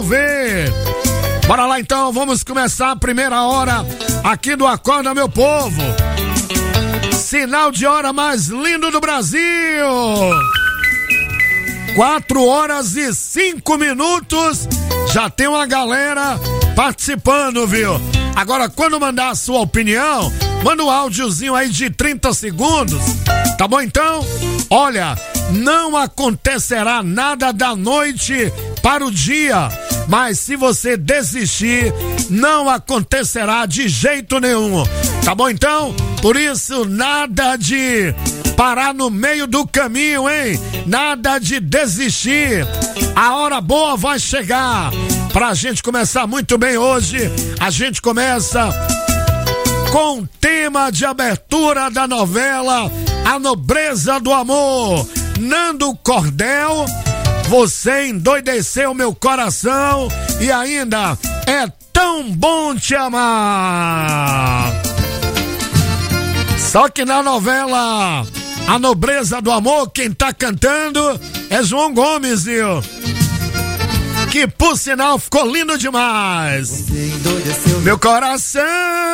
ver. Bora lá então, vamos começar a primeira hora aqui do Acorda Meu Povo. Sinal de hora mais lindo do Brasil. 4h05. Já tem uma galera participando, viu? Agora, quando mandar a sua opinião, manda um áudiozinho aí de 30 segundos. Tá bom então? Olha, não acontecerá nada da noite para o dia, mas se você desistir, não acontecerá de jeito nenhum. Tá bom então? Por isso, nada de parar no meio do caminho, hein? Nada de desistir. A hora boa vai chegar. Pra gente começar muito bem hoje, a gente começa com o tema de abertura da novela A Nobreza do Amor. Nando Cordel, Você Endoideceu Meu Coração e ainda É Tão Bom Te Amar. Só que na novela A Nobreza do Amor, quem tá cantando é João Gomes, viu? Que por sinal ficou lindo demais. Você endoideceu meu coração,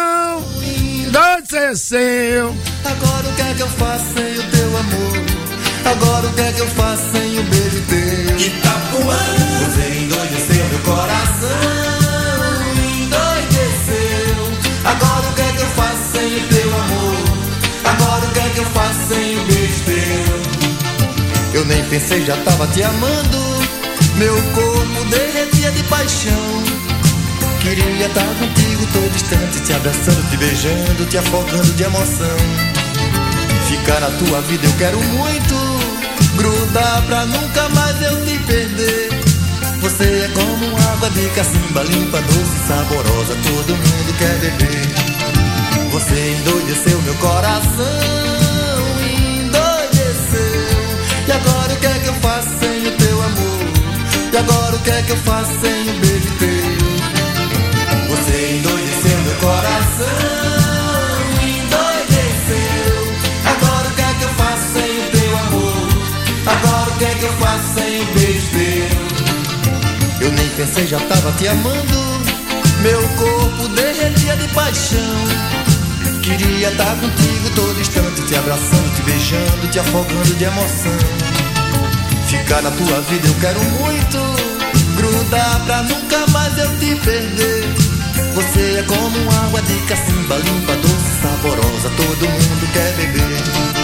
endoideceu. Agora o que é que eu faço sem o teu amor? Agora o que é que eu faço sem o beijo teu? Itapuã. Você endoideceu meu coração, endoideceu. Agora o que é que eu faço sem o teu amor? Agora o que é que eu faço sem o beijo teu? Eu nem pensei, já tava te amando. Meu corpo derretia de paixão. Queria estar contigo todo instante, te abraçando, te beijando, te afogando de emoção. Ficar na tua vida eu quero muito, grudar pra nunca mais eu te perder. Você é como água de cacimba, limpa, doce, saborosa, todo mundo quer beber. Você endoideceu meu coração, endoideceu. E agora o que é que eu faço sem o teu amor? E agora o que é que eu faço sem o beijo teu? Você endoideceu meu coração, endoideceu. Agora o que é que eu faço sem o teu amor? Agora o que é que eu faço sem o beijo teu? Eu nem pensei, já tava te amando. Meu corpo derretia de paixão. Queria estar contigo todo instante, te abraçando, te beijando, te afogando de emoção. Ficar na tua vida eu quero muito, grudar pra nunca mais eu te perder. Você é como água de cacimba, limpa, doce, saborosa, todo mundo quer beber.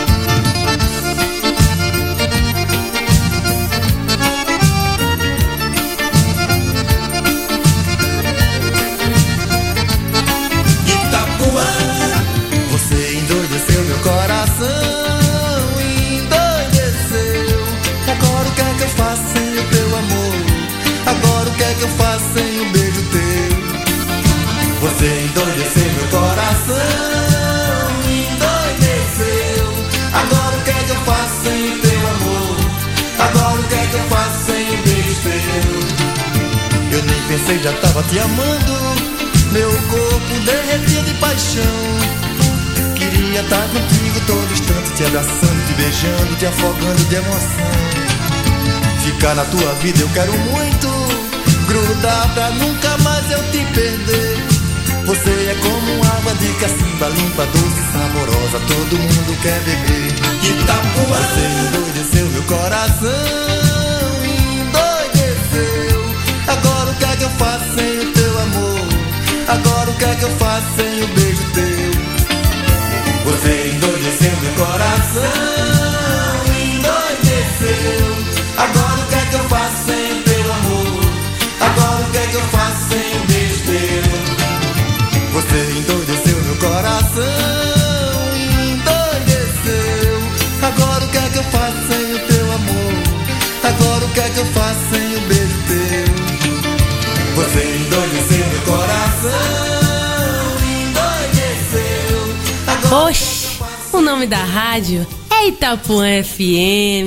Itapuã. Você endoideceu meu coração, endoideceu. Agora o que é que eu faço sem o teu amor? Agora o que é que eu faço sem o beijo teu? Você endoideceu meu coração, endoideceu. Agora o que é que eu faço sem o teu amor? Agora o que é que eu faço sem o beijo teu? Eu nem pensei, já tava te amando. Meu corpo derretia de paixão. Queria estar contigo todo instante, te abraçando, te beijando, te afogando de emoção. Ficar na tua vida eu quero muito, grudar pra nunca mais eu te perder. Você é como água de cacimba, limpa, doce, saborosa, todo mundo quer beber. Itapuã. Você endoideceu meu coração, endoideceu. Agora o que é que eu faço sem o teu amor? Agora o que é que eu faço sem o beijo teu? Você endoideceu meu coração, endoideceu. Agora o que é que eu faço sem o teu amor? Agora o que é que eu faço sem o beijo teu? Você endoideceu meu coração, endoideceu. Agora o que é que eu faço sem o teu amor? Agora o que é que eu faço sem o beijo teu? Você endoideceu meu coração, endoideceu. Agora Oxe, o nome da rádio é Itapuã FM.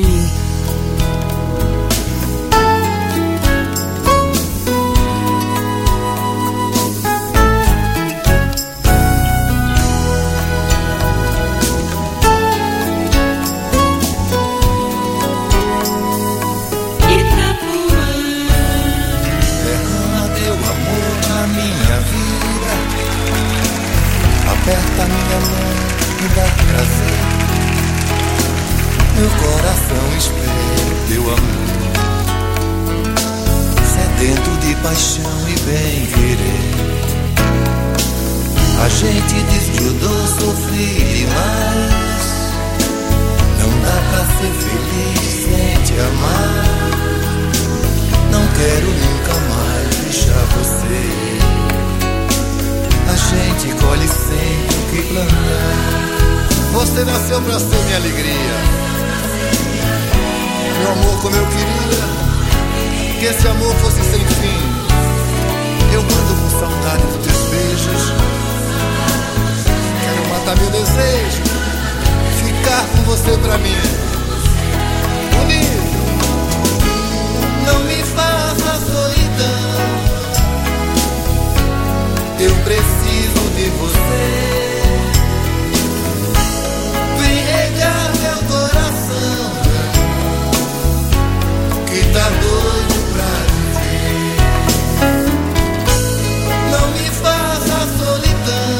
prazer. Meu coração espera teu amor, sedento de paixão e bem-querer. A gente desgrudou, sofri demais. Não dá pra ser feliz sem te amar. Não quero nunca mais deixar você. A gente colhe sempre o que plantar. Você nasceu pra ser minha alegria, meu amor como eu queria que esse amor fosse sem fim. Eu ando com saudade dos teus beijos. Quero matar meu desejo, ficar com você pra mim. Bonito, não me faça solidão. Eu preciso de você. Vem regar meu coração, que tá doido pra viver. Não me faça solidão.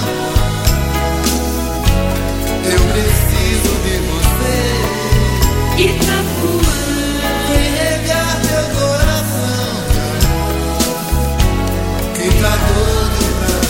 Eu preciso de você. Itapuã. Vem regar meu coração, que tá doido.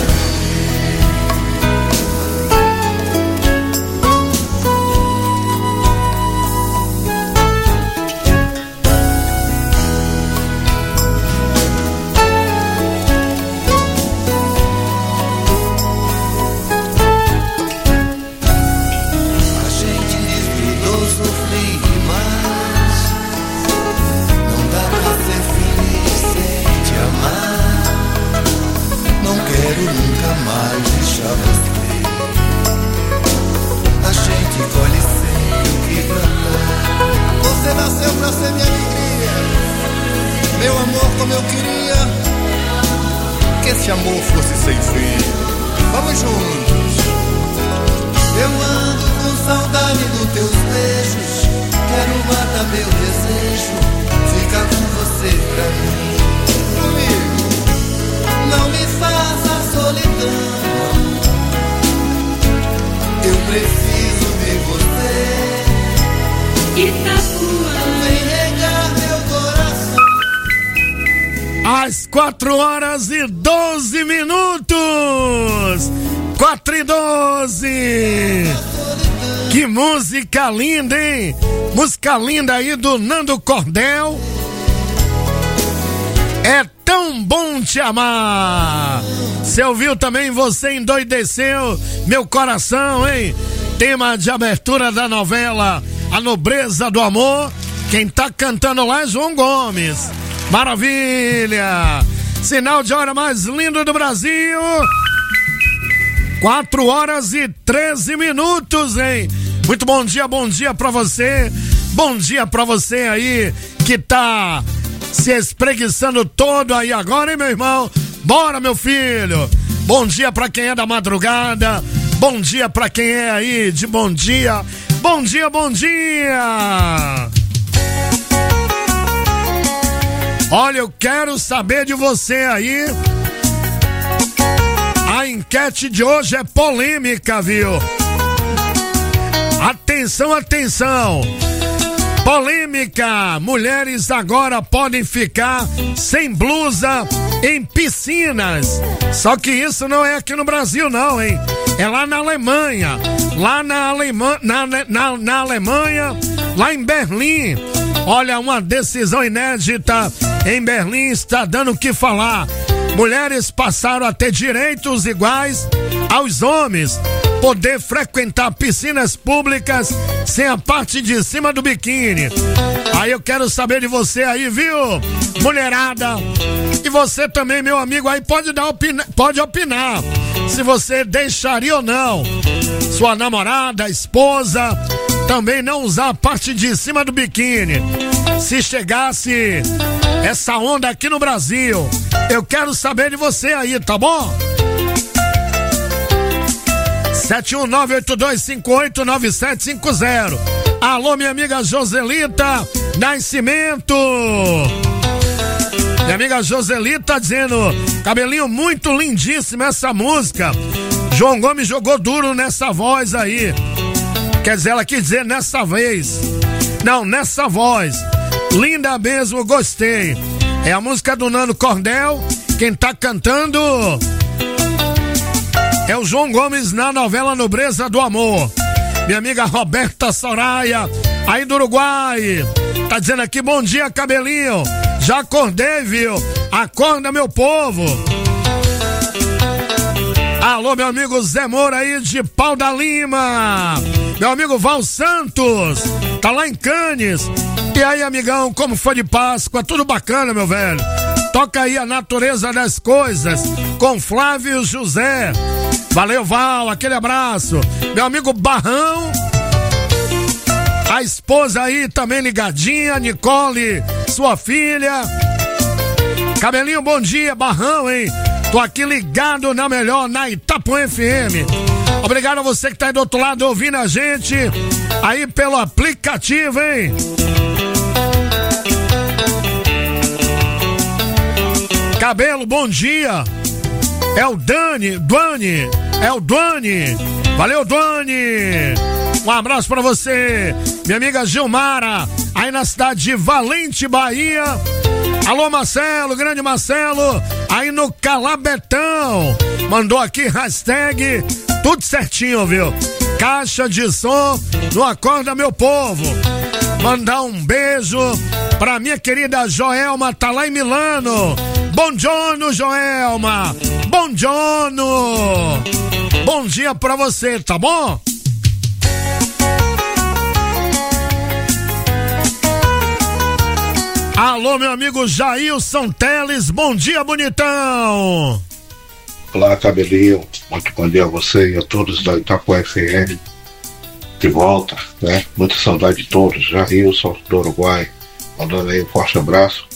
Nunca mais deixar você. A gente colhe sempre o que plantar. Você nasceu pra ser minha alegria, meu amor como eu queria que esse amor fosse sem fim. Vamos juntos. Eu ando com saudade dos teus beijos. Quero matar meu desejo, ficar com você pra mim. Comigo, não me faça solidão. Eu preciso de você. Itapuã. Vem regar meu coração. Às 4h12. 4h12. Que música linda, hein? Música linda aí do Nando Cordel. É tão bom te amar. Você ouviu também? Você endoideceu meu coração, hein? Tema de abertura da novela A Nobreza do Amor. Quem tá cantando lá é João Gomes. Maravilha! Sinal de hora mais lindo do Brasil. 4h13, hein? Muito bom dia pra você. Bom dia pra você aí que tá se espreguiçando todo aí agora, hein, meu irmão? Bora, meu filho! Bom dia pra quem é da madrugada. Bom dia pra quem é aí de bom dia. Bom dia, bom dia! Olha, eu quero saber de você aí. A enquete de hoje é polêmica, viu? Atenção, atenção! Polêmica! Mulheres agora podem ficar sem blusa em piscinas. Só que isso não é aqui no Brasil, não, hein? É lá na Alemanha. Lá na Alemanha, lá em Berlim. Olha, uma decisão inédita em Berlim está dando o que falar. Mulheres passaram a ter direitos iguais aos homens. Poder frequentar piscinas públicas sem a parte de cima do biquíni. Aí eu quero saber de você aí, viu? Mulherada. E você também, meu amigo, aí pode opinar. Se você deixaria ou não sua namorada, esposa, também não usar a parte de cima do biquíni. Se chegasse essa onda aqui no Brasil, eu quero saber de você aí, tá bom? 71982589750. Alô, minha amiga Joselita Nascimento. Minha amiga Joselita dizendo: cabelinho muito lindíssimo essa música. João Gomes jogou duro nessa voz aí. Quer dizer, ela quis dizer nessa vez. Não, nessa voz. Linda mesmo, gostei. É a música do Nando Cordel. Quem tá cantando é o João Gomes na novela Nobreza do Amor. Minha amiga Roberta Soraya, aí do Uruguai. Tá dizendo aqui, bom dia, cabelinho. Já acordei, viu? Acorda, meu povo. Alô, meu amigo Zé Moura aí de Pau da Lima. Meu amigo Val Santos, tá lá em Cannes. E aí, amigão, como foi de Páscoa? Tudo bacana, meu velho? Toca aí a natureza das coisas com Flávio José. Valeu, Val, aquele abraço. Meu amigo Barrão, a esposa aí também ligadinha, Nicole, sua filha. Cabelinho, bom dia, Barrão, hein? Tô aqui ligado na melhor, na Itapuã FM. Obrigado a você que tá aí do outro lado ouvindo a gente aí pelo aplicativo, hein? Cabelo, bom dia. É o Dani. É o Duane. Valeu, Duane. Um abraço pra você. Minha amiga Gilmara, aí na cidade de Valente, Bahia. Alô, Marcelo, grande Marcelo, aí no Calabetão. Mandou aqui hashtag tudo certinho, viu? Caixa de som no Acorda, meu povo. Mandar um beijo pra minha querida Joelma, tá lá em Milano. Buongiorno, Joelma. Buongiorno. Bom dia pra você, tá bom? Alô, meu amigo Jailson Teles, bom dia, bonitão. Olá, cabelinho, muito bom dia a você e a todos da Itapuã FM. De volta, né? Muita saudade de todos. Jailson do Uruguai, mandando aí um forte abraço.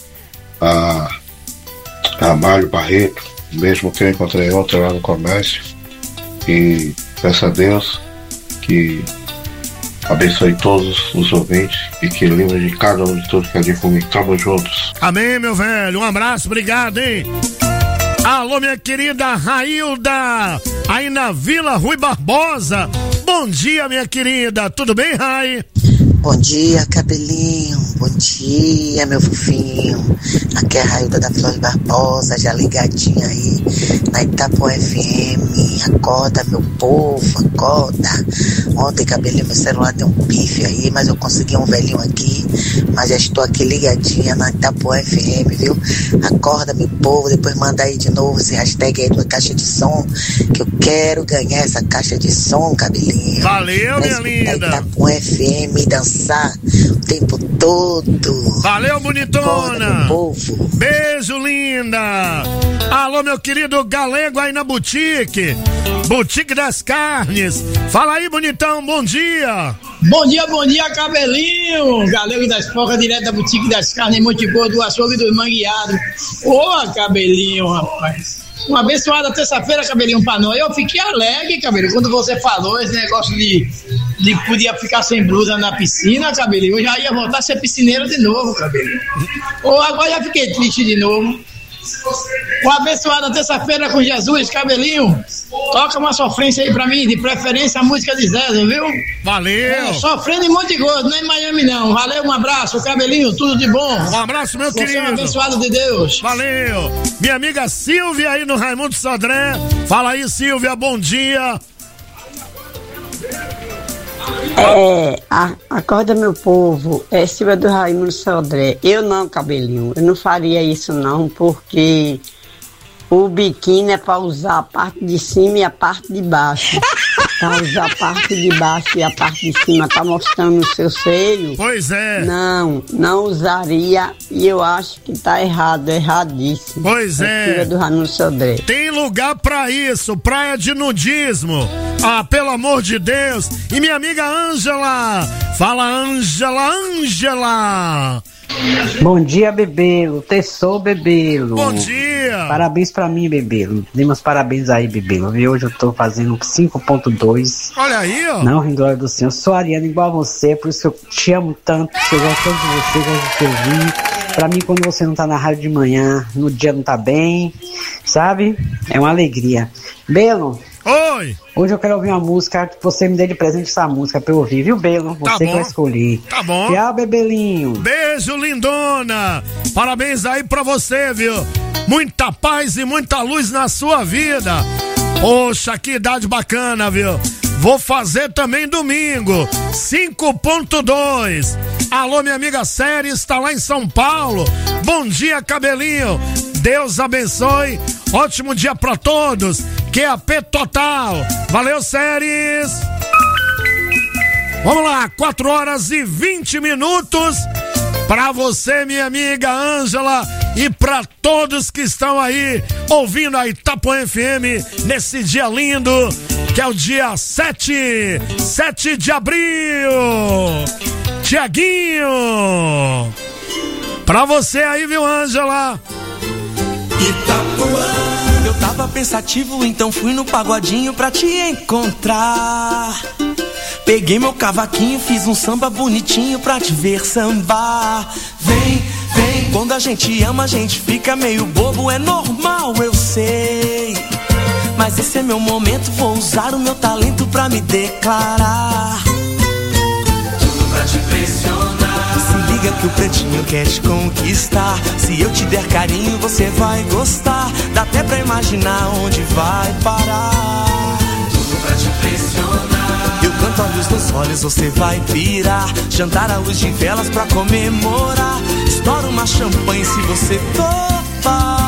A Mário Barreto, mesmo que eu encontrei ontem lá no comércio. E peço a Deus que abençoe todos os ouvintes e que livre de cada um de todos que ali comigo. Tamo juntos. Amém, meu velho. Um abraço, obrigado, hein? Alô, minha querida Railda, aí na Vila Rui Barbosa. Bom dia, minha querida. Tudo bem, Rai? Bom dia, cabelinho. Bom dia, meu fofinho. Aqui é a Railda da Vila Rui Barbosa, já ligadinha aí na Itapuã FM. Acorda, meu povo, acorda. Ontem, cabelinho, meu celular deu um pife aí, mas eu consegui um velhinho aqui. Mas já estou aqui ligadinha na Itapuã FM, viu? Acorda, meu povo. Depois manda aí de novo esse hashtag aí da caixa de som, que eu quero ganhar essa caixa de som, cabelinho. Valeu, minha linda. Itapuã FM, dançar o tempo todo. Valeu, bonitona. Acorda, meu povo. Beijo, linda. Alô, meu querido Galego aí na boutique. Boutique das Carnes. Fala aí, bonitão, bom dia. Bom dia, cabelinho. Galego das Focas, direto da Boutique das Carnes, em Monte Boa, do Açougue dos Mangueados. Ô, cabelinho, rapaz. Uma abençoada terça-feira, cabelinho, pra nós. Eu fiquei alegre, cabelinho, quando você falou esse negócio de podia ficar sem blusa na piscina, cabelinho. Eu já ia voltar a ser piscineiro de novo, cabelinho. Ou agora já fiquei triste de novo. Uma abençoada terça-feira com Jesus, cabelinho. Toca uma sofrência aí pra mim, de preferência a música de Zé, viu? Valeu. Sofrendo em Monte Gordo, não é em Miami não. Valeu, um abraço, cabelinho, tudo de bom. Um abraço, meu querido. Você é um abençoado de Deus. Valeu. Minha amiga Silvia aí no Raimundo Sodré. Fala aí, Silvia, bom dia. Acorda, meu povo. É Silvia do Raimundo Sodré. Eu não, cabelinho, eu não faria isso não, porque o biquíni é pra usar a parte de cima e a parte de baixo. Pra usar a parte de baixo e a parte de cima tá mostrando o seu seio. Pois é. Não usaria, e eu acho que tá errado, erradíssimo. Pois é. Silvia do Raimundo Sodré. Tem lugar pra isso, praia de nudismo. Ah, pelo amor de Deus. E minha amiga Ângela. Fala, Ângela. Bom dia, Bebelo. Tessou, Bebelo. Bom dia. Parabéns pra mim, Bebelo. Dê meus parabéns aí, Bebelo. E hoje eu tô fazendo 5.2. Olha aí, ó. Não, em glória do Senhor. Eu sou ariano igual a você, por isso que eu te amo tanto. Eu gosto tanto de você, gosto de te ouvir. Pra mim, quando você não tá na rádio de manhã, no dia não tá bem, sabe? É uma alegria. Belo, Oi. Hoje eu quero ouvir uma música que você me dê de presente essa música pra eu ouvir, viu, Belo? Você que vai escolher. Tá bom. Tchau, bebelinho. Beijo, lindona. Parabéns aí pra você, viu? Muita paz e muita luz na sua vida. Poxa, que idade bacana, viu? Vou fazer também domingo, 5.2. Alô, minha amiga Séries, está lá em São Paulo. Bom dia, cabelinho. Deus abençoe. Ótimo dia pra todos. QAP total. Valeu, Séries. Vamos lá, 4h20. Pra você, minha amiga Ângela, e pra todos que estão aí ouvindo a Itapuã FM nesse dia lindo, que é o dia 7 de abril. Tiaguinho, pra você aí, viu, Ângela? Itapuã. Eu tava pensativo, então fui no pagodinho pra te encontrar. Peguei meu cavaquinho, fiz um samba bonitinho pra te ver sambar. Vem, vem. Quando a gente ama, a gente fica meio bobo, é normal, eu sei. Mas esse é meu momento, vou usar o meu talento pra me declarar. Tudo pra te impressionar. Se liga que o pretinho quer te conquistar. Se eu te der carinho, você vai gostar. Dá até pra imaginar onde vai parar. Tudo pra te impressionar. Eu canto a luz nos olhos, você vai pirar. Jantar à luz de velas pra comemorar. Estoura uma champanhe se você topar.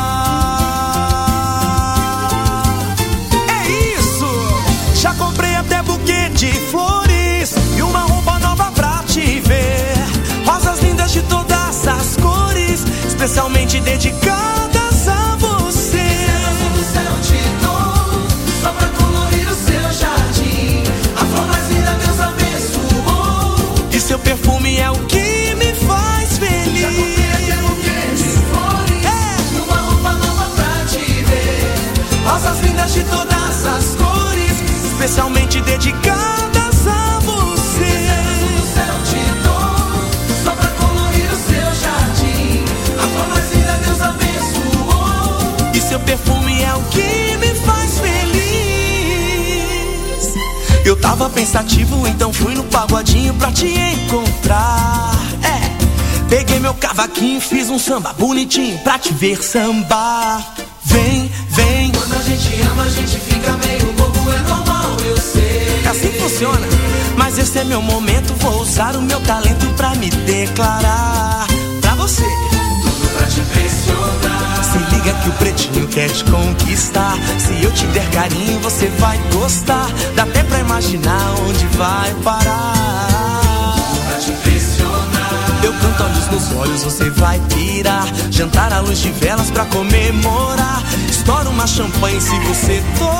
É isso! Já comprei até buquê de flores e uma roupa nova pra te ver. Rosas lindas de todas as cores, especialmente dedicadas a você. Estrelas do céu te dou, só pra colorir o seu jardim. A flor mais linda Deus abençoou, e seu perfume é o que me faz feliz. Já comprei até buquê de flores e uma roupa nova pra te ver. Rosas lindas de todas as cores, especialmente dedicadas a você. Estrelas do céu te dou, só pra colorir o seu jardim. A flor mais linda Deus abençoou, e seu perfume é o que me faz feliz. Eu tava pensativo, então fui no pagodinho pra te encontrar. Peguei meu cavaquinho, fiz um samba bonitinho pra te ver sambar. Vem, vem. Quando a gente ama, a gente fica meio bobo, é normal, eu sei. É assim que funciona. Mas esse é meu momento, vou usar o meu talento pra me declarar. Pra você, tudo pra te impressionar. Se liga que o pretinho quer te conquistar. Se eu te der carinho, você vai gostar. Dá até pra imaginar onde vai parar. Tudo pra te impressionar. Eu canto a luz nos olhos, você vai pirar. Jantar à luz de velas pra comemorar. Estoura uma champanhe se você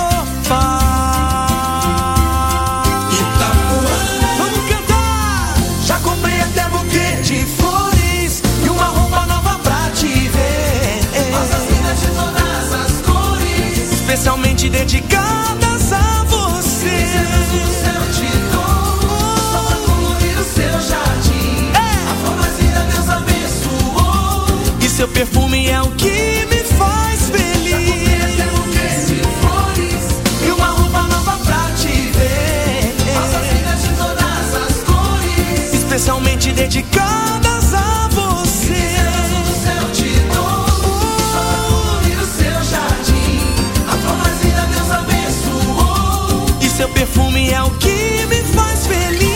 topar. Itapuã. Vamos cantar! Já comprei até buquê de flores e uma roupa nova pra te ver. Rosas lindas de todas as cores, especialmente dedicadas a você. Estrelas do céu te dou, só pra colorir o seu jardim. A flor mais linda Deus abençoou, e seu perfume é o que me faz feliz. Já comprei até buquê de flores e uma roupa nova pra te ver. Rosas lindas de todas as cores, especialmente dedicadas a você. Estrelas do céu te dou, só pra colorir o seu jardim. A flor mais linda Deus abençoou, e seu perfume é o que me faz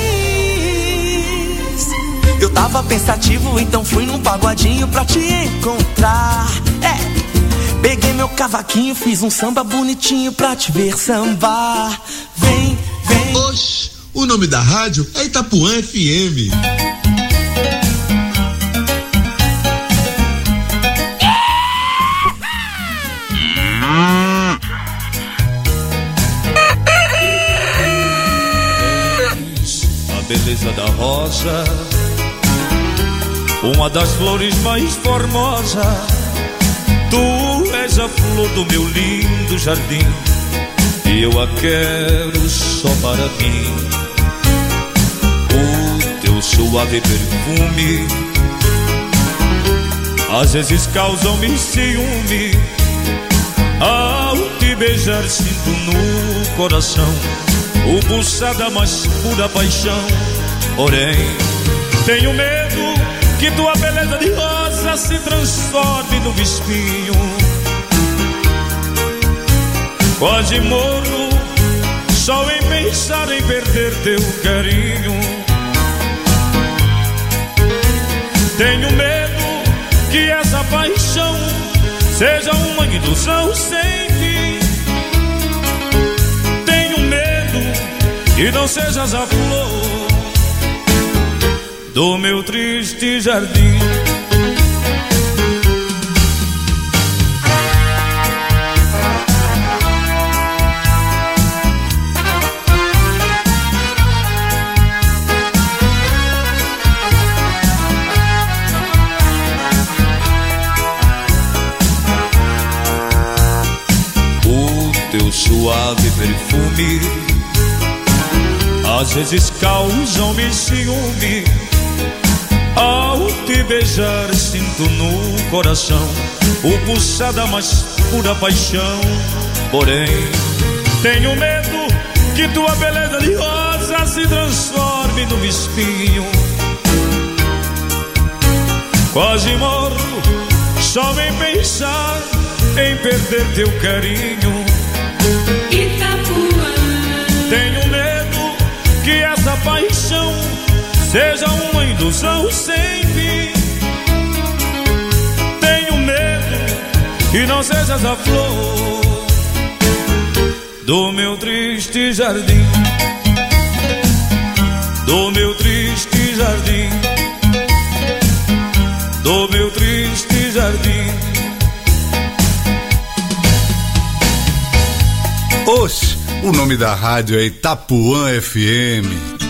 feliz. Eu tava pensativo, então fui num pagodinho pra te encontrar. Peguei meu cavaquinho, fiz um samba bonitinho pra te ver sambar. Vem, vem. Oxe, o nome da rádio é Itapuã FM. A beleza da rosa, uma das flores mais formosas. Tu és a flor do meu lindo jardim, e eu a quero só para mim. O teu suave perfume às vezes causa-me ciúme. Ao te beijar beijar sinto no coração o pulsar da mais pura paixão. Porém, tenho medo que tua beleza de rosa se transforme num espinho. Quase morro só em pensar em perder teu carinho. Tenho medo que essa paixão seja uma ilusão sem fim. Tenho medo que não sejas a flor do meu triste jardim. Teu suave perfume às vezes causam-me ciúme. Ao te beijar sinto no coração o pulsar da mais pura paixão. Porém, tenho medo que tua beleza de rosa se transforme num espinho. Quase morro só em pensar em perder teu carinho. Itapuã. Tenho medo que essa paixão seja uma ilusão sem fim. Tenho medo que não sejas a flor do meu triste jardim. Do meu triste jardim. Do meu triste jardim. Oxe, o nome da rádio é Itapuã FM.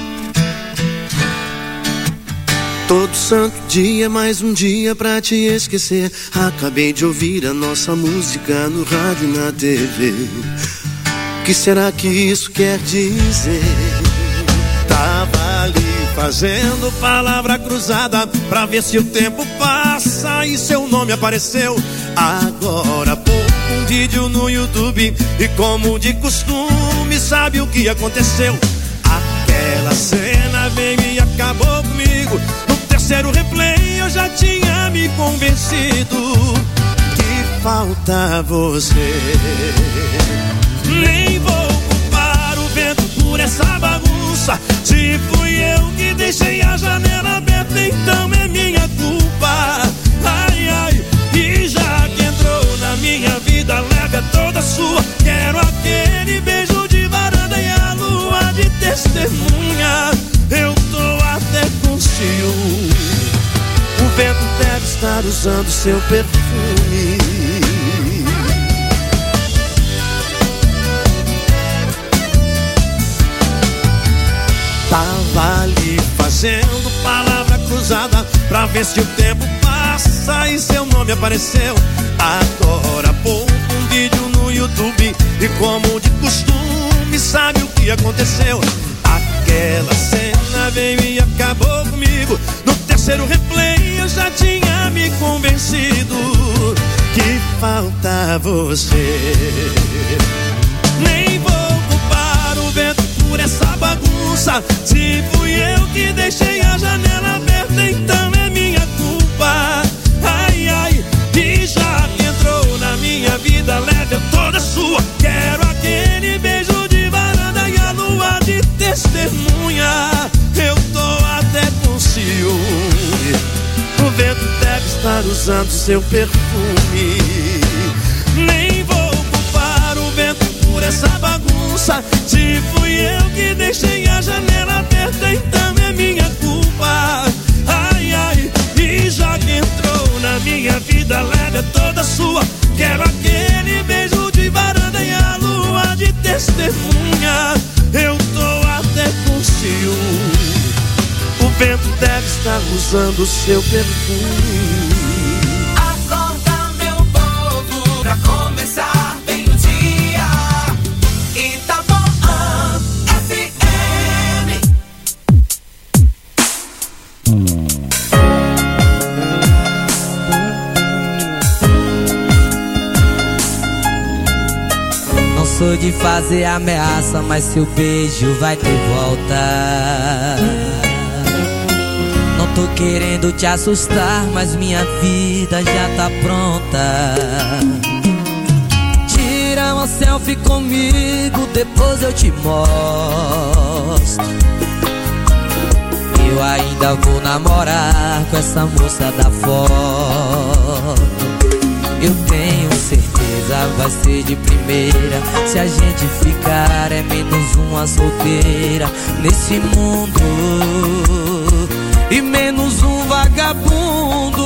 Todo santo dia, mais um dia pra te esquecer. Acabei de ouvir a nossa música no rádio e na TV. O que será que isso quer dizer? Tava ali fazendo palavra cruzada pra ver se o tempo passa e seu nome apareceu. Agora um vídeo no YouTube e como de costume, sabe o que aconteceu? Aquela cena veio e acabou comigo. No terceiro replay eu já tinha me convencido que falta você. Nem vou culpar o vento por essa bagunça. Se fui eu que deixei a janela aberta, então é minha culpa. Ai, ai, e já que entrou na minha vida, leve toda sua. Quero aquele beijo de varanda e a lua de testemunha. Eu tô até com ciúme. O vento deve estar usando seu perfume. Tava ali fazendo palavra cruzada pra ver se o tempo passa e seu nome apareceu. Agora pô um vídeo no YouTube e como de costume, sabe o que aconteceu? Aquela cena veio e acabou comigo. No terceiro replay eu já tinha me convencido que falta você. Nem vou culpar o vento por essa bagunça. Se fui eu que deixei a janela aberta, então é minha culpa. Ai, ai, e já que entrou na minha vida, leve a toda sua. Quero aquele beijo de varanda e a lua de testemunha. Eu tô até com ciúme. O vento deve estar usando seu perfume. Nem vou culpar o vento por essa bagunça. Se fui eu que deixei a janela aberta, então é minha culpa. Ai, ai, e já que entrou na minha vida, leve a toda sua. Quero aquele beijo de varanda e a lua de testemunha. Eu tô até com ciúme. O vento deve estar usando o seu perfume. Acorda, meu povo, pra começar bem o dia. Itapuã FM. Não sou de fazer ameaça, mas seu beijo vai ter volta. Não tô querendo te assustar, mas minha vida já tá pronta. Tira uma selfie comigo, depois eu te mostro. Eu ainda vou namorar com essa moça da foto. Eu tenho certeza, vai ser de primeira. Se a gente ficar é menos uma solteira nesse mundo e menos um vagabundo.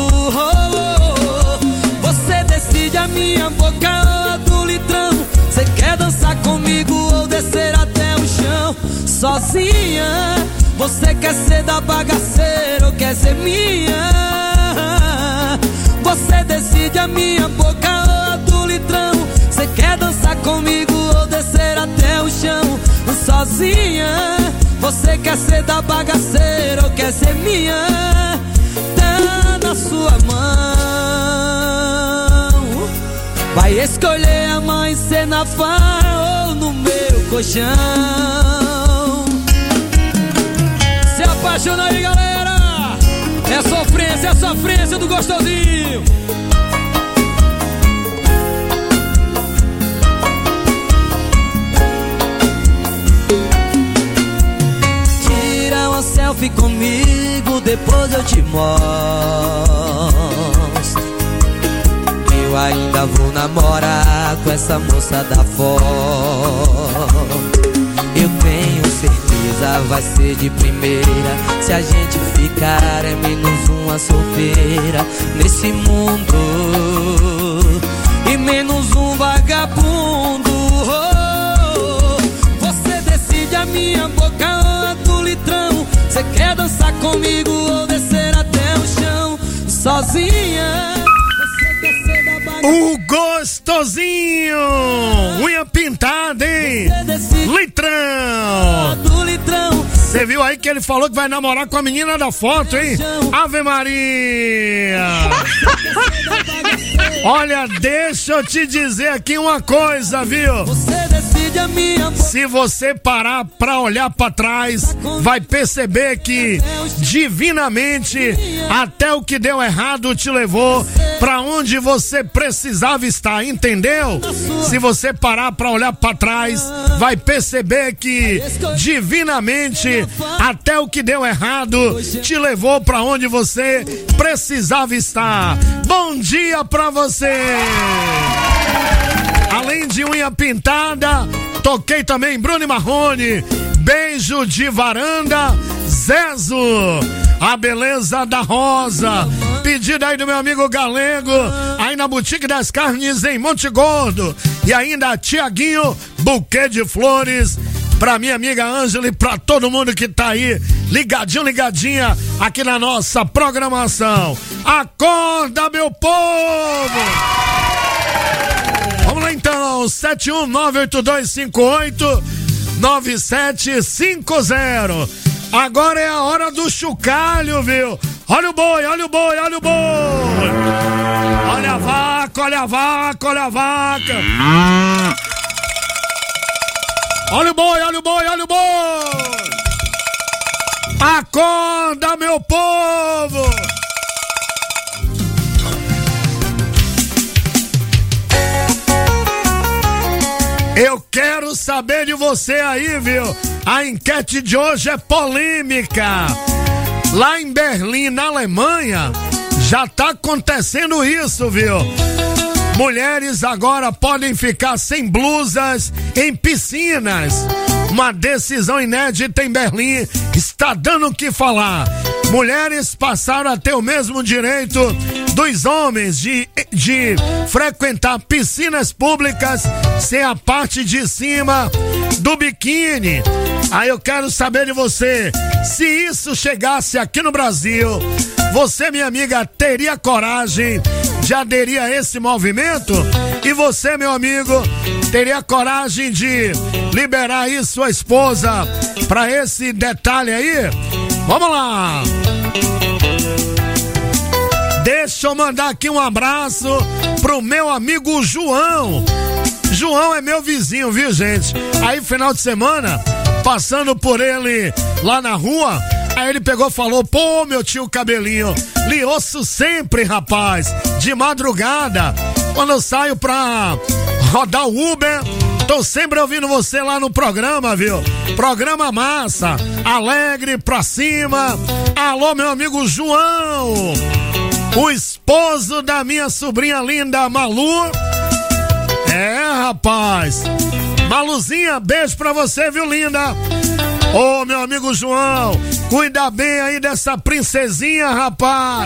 Você decide a minha boca do litrão. Você quer dançar comigo ou descer até o chão sozinha? Você quer ser da bagaceira ou quer ser minha? Você decide a minha boca do litrão. Você quer dançar comigo ou descer até o chão sozinha? Você quer ser da bagaceira ou quer ser minha? Tá na sua mão. Vai escolher amanhecer na farra ou no meu colchão. Se apaixona aí, galera. É sofrência do gostosinho. Tira uma selfie comigo, depois eu te mostro. Eu ainda vou namorar com essa moça da foto. Eu tenho certeza, vai ser de primeira. Se a gente ficar é menos uma solteira nesse mundo e menos um vagabundo. Você decide a minha boca do litrão. Você quer dançar comigo ou descer até o chão sozinha? O gostosinho, unha pintada, hein? Litrão. Você viu aí que ele falou que vai namorar com a menina da foto, hein? Ave Maria. Olha, deixa eu te dizer aqui uma coisa, viu? Se você parar pra olhar pra trás, vai perceber que divinamente até o que deu errado te levou pra onde você precisava estar, entendeu? Se você parar pra olhar pra trás, vai perceber que divinamente até o que deu errado te levou pra onde você precisava estar. Bom dia pra você! Além de unha pintada, toquei também Bruno e Marrone, Beijo de Varanda, Zezo, a beleza da Rosa. Pedido aí do meu amigo Galego, aí na Boutique das Carnes em Monte Gordo. E ainda Tiaguinho, buquê de flores pra minha amiga Ângela e pra todo mundo que tá aí ligadinho, ligadinha aqui na nossa programação. Acorda, meu povo! Vamos lá então, 71982589750. Agora é a hora do chocalho, viu? Olha o boi, olha o boi, olha o boi! Olha a vaca, olha a vaca, olha a vaca! Olha o boi, olha o boi, olha o boi! Acorda, meu povo! Eu quero saber de você aí, viu? A enquete de hoje é polêmica. Lá em Berlim, na Alemanha, já tá acontecendo isso, viu? Mulheres agora podem ficar sem blusas em piscinas. Uma decisão inédita em Berlim está dando o que falar. Mulheres passaram a ter o mesmo direito dos homens de frequentar piscinas públicas sem a parte de cima do biquíni. Aí eu quero saber de você, se isso chegasse aqui no Brasil, você, minha amiga, teria coragem de aderir a esse movimento? E você, meu amigo, teria coragem de liberar aí sua esposa pra esse detalhe aí? Vamos lá! Deixa eu mandar aqui um abraço pro meu amigo João. João é meu vizinho, viu, gente? Aí, final de semana, passando por ele lá na rua, aí ele pegou e falou: pô, meu tio Cabelinho, lhe ouço sempre, rapaz, de madrugada, quando eu saio pra rodar o Uber, tô sempre ouvindo você lá no programa, viu? Programa massa, alegre pra cima. Alô, meu amigo João, o esposo da minha sobrinha linda, Malu. É, rapaz. Maluzinha, beijo pra você, viu, linda? Ô, meu amigo João, cuida bem aí dessa princesinha, rapaz.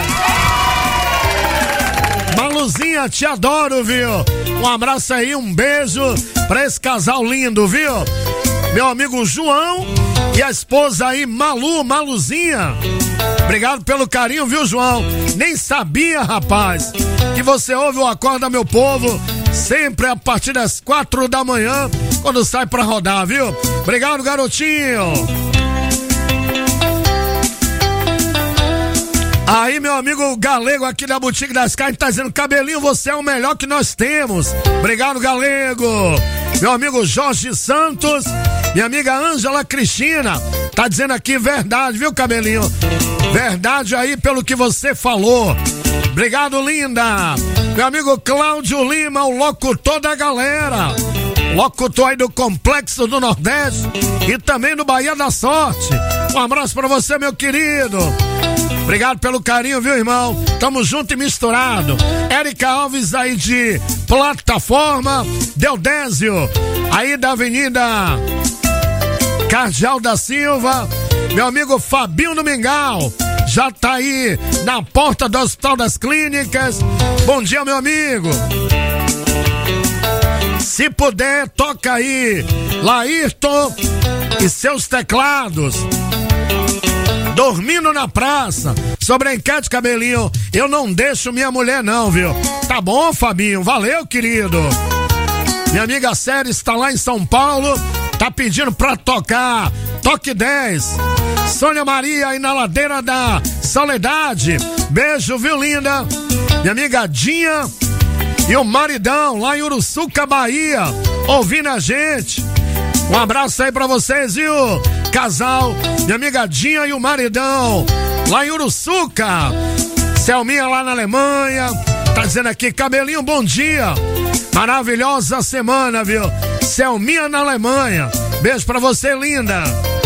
Maluzinha, te adoro, viu? Um abraço aí, um beijo pra esse casal lindo, viu? Meu amigo João e a esposa aí, Maluzinha. Obrigado pelo carinho, viu, João? Nem sabia, rapaz, que você ouve o Acorda Meu Povo sempre a partir das 4 da manhã, quando sai pra rodar, viu? Obrigado, garotinho. Aí, meu amigo Galego aqui da Boutique das Carnes tá dizendo: Cabelinho, você é o melhor que nós temos. Obrigado, Galego. Meu amigo Jorge Santos, minha amiga Ângela Cristina, tá dizendo aqui verdade, viu, Cabelinho? Verdade aí pelo que você falou. Obrigado, linda. Meu amigo Cláudio Lima, o locutor da galera. Locutor aí do Complexo do Nordeste e também do Bahia da Sorte. Um abraço pra você, meu querido. Obrigado pelo carinho, viu, irmão? Tamo junto e misturado. Érica Alves aí de Plataforma, Deodésio, aí da Avenida Cardeal da Silva. Meu amigo Fabinho do Mingau já tá aí na porta do Hospital das Clínicas. Bom dia, meu amigo. Se puder, toca aí Laírton e seus teclados. Dormindo na praça. Sobre a enquete, Cabelinho, eu não deixo minha mulher não, viu? Tá bom, Fabinho, valeu, querido. Minha amiga Série está lá em São Paulo, tá pedindo pra tocar Toque 10. Sônia Maria aí na Ladeira da Soledade. Beijo, viu, linda? Minha amiga Dinha e o maridão lá em Uruçuca, Bahia, ouvindo a gente. Um abraço aí pra vocês, viu? Casal, minha amiga Dinha e o maridão lá em Uruçuca. Selminha lá na Alemanha tá dizendo aqui: Cabelinho, bom dia, maravilhosa semana, viu? Selminha na Alemanha, beijo pra você, linda.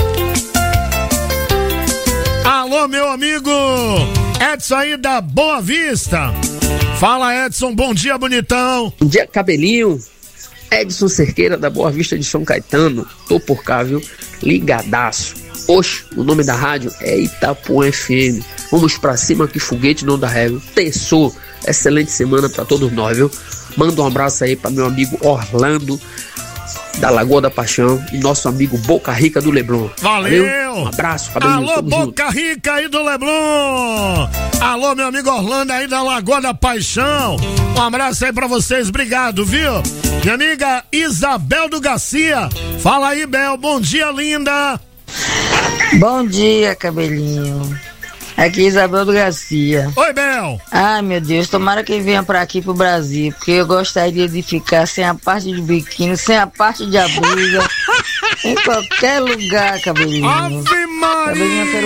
Alô, meu amigo Edson aí da Boa Vista. Fala, Edson, bom dia, bonitão. Bom dia, Cabelinho. Edson Cerqueira da Boa Vista de São Caetano. Tô por cá, viu? Ligadaço. Oxe, o nome da rádio é Itapuã FM. Vamos pra cima que foguete não dá régua. Terçou. Excelente semana pra todos nós, viu? Manda um abraço aí pra meu amigo Orlando da Lagoa da Paixão e nosso amigo Boca Rica do Leblon. Valeu! Um abraço, Cabelinho. Alô, Boca Rica aí do Leblon. Alô, meu amigo Orlando aí da Lagoa da Paixão. Um abraço aí pra vocês, obrigado, viu? Minha amiga Isabel do Garcia. Fala aí, Bel, bom dia, linda. Bom dia, Cabelinho. Aqui Isabel do Garcia. Oi, Bel. Ai, meu Deus, tomara que venha pra aqui pro Brasil, porque eu gostaria de ficar sem a parte de biquíni, sem a parte de abriga, em qualquer lugar, Cabelinho. Ave Maria. Cabelinho, eu quero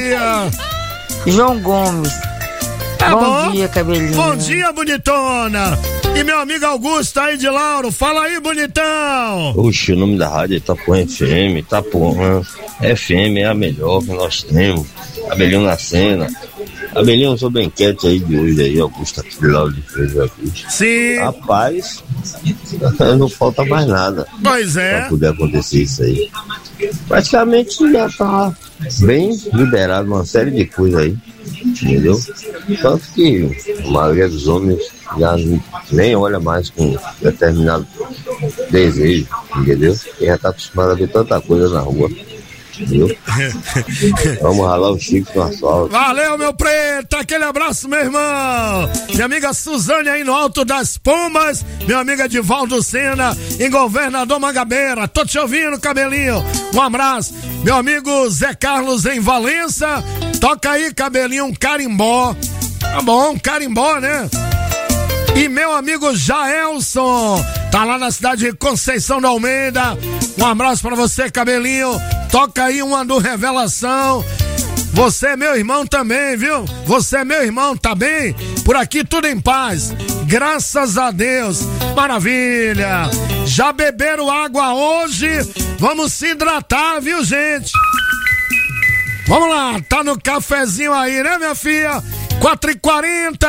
ouvir João Gomes. Tá bom dia, Cabelinho. Bom dia, bonitona. E meu amigo Augusto aí de Lauro, fala aí, bonitão. Oxe, o nome da rádio é Itapuã FM. Itapuã FM é a melhor que nós temos. Cabelinho na cena. Cabelinho, sobre a enquete aí de hoje aí, Augusto aqui de Lauro de Freitas aqui. Sim. Rapaz, não falta mais nada. Pois é. Pra poder acontecer isso aí. Praticamente já tá bem liberado uma série de coisas aí. Entendeu? Tanto que a maioria dos homens já nem olha mais com determinado desejo, entendeu? Porque já tá acostumado a ver tanta coisa na rua, entendeu? Vamos ralar o Chico no asfalto. Valeu, meu preto, aquele abraço, meu irmão. Minha amiga Suzane aí no Alto das Pombas, minha amiga Divaldo Sena em Governador Mangabeira, tô te ouvindo, Cabelinho, um abraço. Meu amigo Zé Carlos em Valença, toca aí, Cabelinho, um carimbó. Tá bom, um carimbó, né? E meu amigo Jaelson, tá lá na cidade de Conceição da Almeida. Um abraço pra você, cabelinho. Toca aí uma do Revelação. Você é meu irmão também, viu? Você é meu irmão, tá bem? Por aqui tudo em paz. Graças a Deus. Maravilha. Já beberam água hoje? Vamos se hidratar, viu, gente? Vamos lá, tá no cafezinho aí, né, minha filha? 4h40.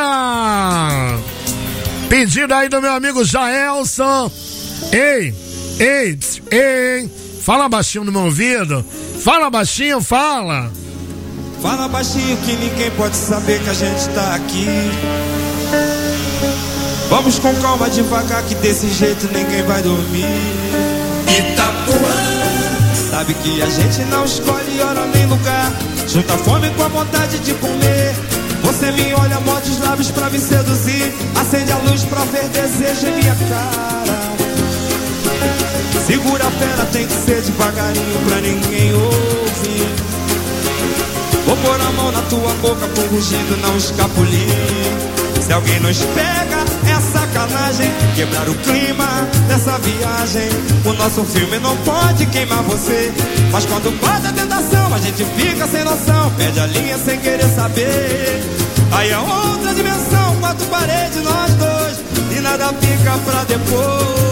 Pedido aí do meu amigo Jaelson. Ei. Fala baixinho no meu ouvido. Fala baixinho, fala. Fala baixinho que ninguém pode saber que a gente tá aqui. Vamos com calma, devagar, que desse jeito ninguém vai dormir. Itapuã. Sabe que a gente não escolhe hora nem lugar. Junta a fome com a vontade de comer. Você me olha, morde os lábios pra me seduzir. Acende a luz pra ver desejo em minha cara. Segura a fera, tem que ser devagarinho pra ninguém ouvir. Vou pôr a mão na tua boca, por rugido não escapulir. Se alguém nos pega, é sacanagem. Quebrar o clima dessa viagem. O nosso filme não pode queimar você. Mas quando bate a tentação, a gente fica sem noção. Perde a linha sem querer saber. Aí é outra dimensão, quatro paredes, nós dois. E nada fica pra depois.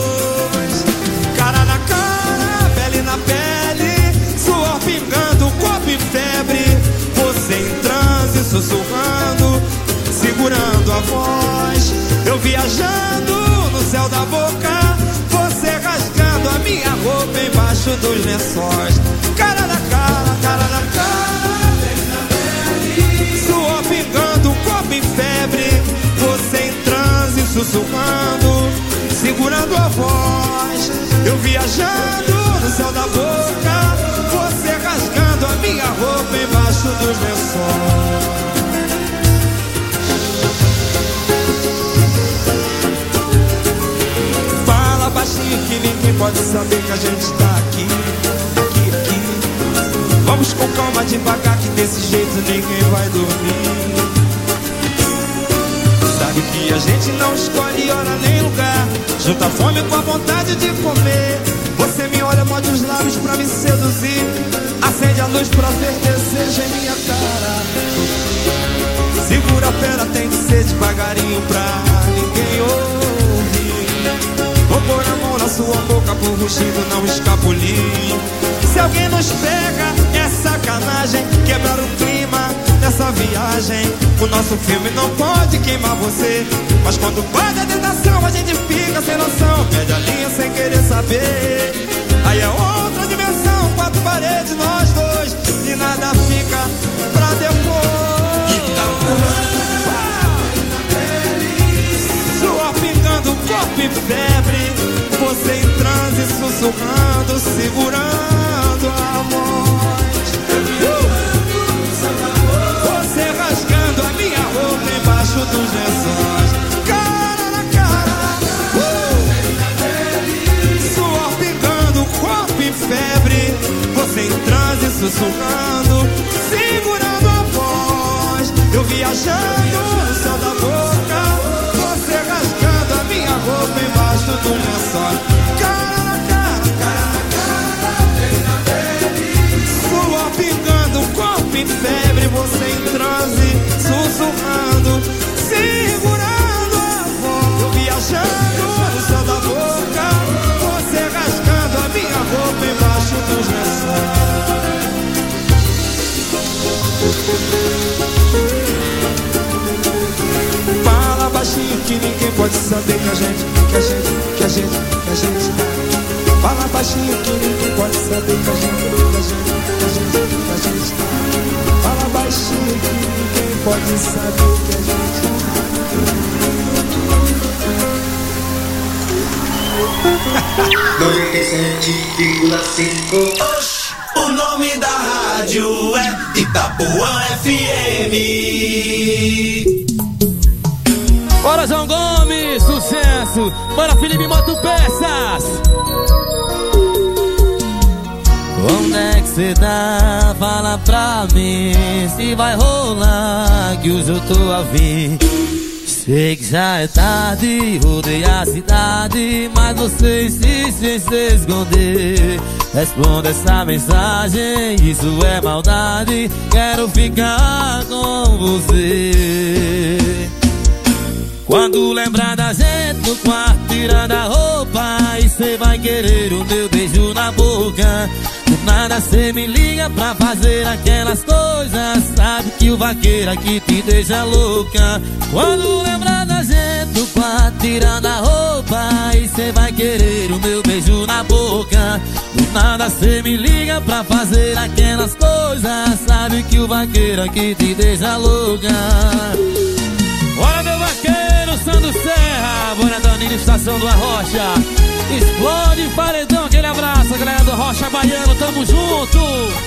Cara na cara, pele na pele. Suor pingando, corpo em febre. Você em transe, sussurrando, segurando a voz. Eu viajando no céu da boca. Você rasgando a minha roupa embaixo dos lençóis. Cara na cara, cara na cara, pele na pele. Suor pingando, corpo em febre. Você em transe, sussurrando, segurando a voz. Eu viajando no céu da boca. Você rasgando a minha roupa embaixo dos lençóis. Fala baixinho que ninguém pode saber que a gente tá aqui. Vamos com calma, devagar, que desse jeito ninguém vai dormir. Sabe que a gente não escolhe hora nem lugar. Junta a fome com a vontade de comer. Você me olha, morde os lábios pra me seduzir. Acende a luz pra ver desejo em minha cara. Segura a pera, tem que ser devagarinho pra ninguém ouvir. Vou pôr a mão na sua boca, por rugido não escapulir. Se alguém nos pega, é sacanagem. Quebrar o clima dessa viagem. O nosso filme não pode queimar você. Mas quando bate a tentação, a gente fica sem noção. Perde a linha sem querer saber. Aí é outra dimensão, quatro paredes, nós dois. E nada fica pra depois. Suor pingando, corpo em febre. Você em transe, sussurrando, segurando a voz. Você rasgando a minha roupa embaixo dos lençóis. Cara na cara, suor pingando, corpo em febre. Você em transe, sussurrando, segurando a voz. Eu viajando no céu da boca. Você rasgando a minha roupa embaixo dos lençóis. Cara na cara, cara na cara, suor pingando, corpo em febre. Você em transe, sussurrando, segurando a voz. Eu viajando no céu da boca. Você rasgando a minha roupa embaixo dos lençóis. Fala baixinho que ninguém pode saber que a gente tá. Fala baixinho que ninguém pode saber que a gente tá. Fala baixinho que ninguém pode saber que a gente tá. 97,5. O nome da rádio é Itapuã FM. Bora, João Gomes, sucesso. Bora, Felipe Moto Peças. Onde é que cê tá? Fala pra mim se vai rolar, que hoje eu tô a vir. Sei que já é tarde, rodei a cidade, mas você insiste em se esconder. Responda essa mensagem, isso é maldade. Quero ficar com você. Quando lembrar da gente no quarto, tirando a roupa, e cê vai querer o meu beijo na boca. Do nada cê me liga pra fazer aquelas coisas. Sabe que o vaqueiro aqui te deixa louca. Quando lembrar da gente no quarto, tirando a roupa, e cê vai querer o meu beijo na boca. Do nada cê me liga pra fazer aquelas coisas. Sabe que o vaqueiro aqui te deixa louca. Bora, meu vaqueiro, Sandro Serra, bora, Danilo, Estação do Arrocha. Explode, paredão, aquele abraço, galera do Rocha Baiano, tamo junto.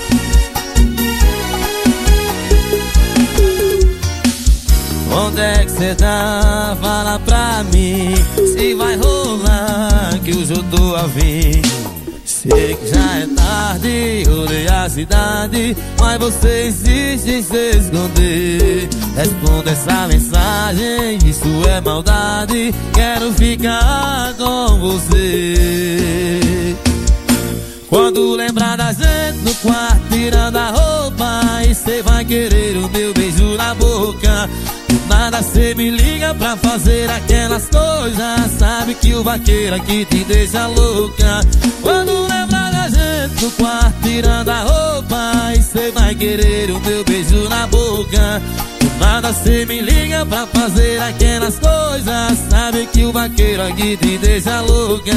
Onde é que cê tá? Fala pra mim, se vai rolar, que hoje eu tô a vir. Sei que já é tarde, rodei a cidade, mas você insiste em se esconder. Responda essa mensagem, isso é maldade. Quero ficar com você. Quando lembrar da gente no quarto, tirando a roupa, e cê vai querer o meu beijo na boca. Do nada cê me liga pra fazer aquelas coisas. Sabe que o vaqueiro aqui te deixa louca. Quando lembrar da gente no quarto, tirando a roupa, e cê vai querer o meu beijo na boca. Do nada cê me liga pra fazer aquelas coisas. Sabe que o vaqueiro aqui te deixa louca.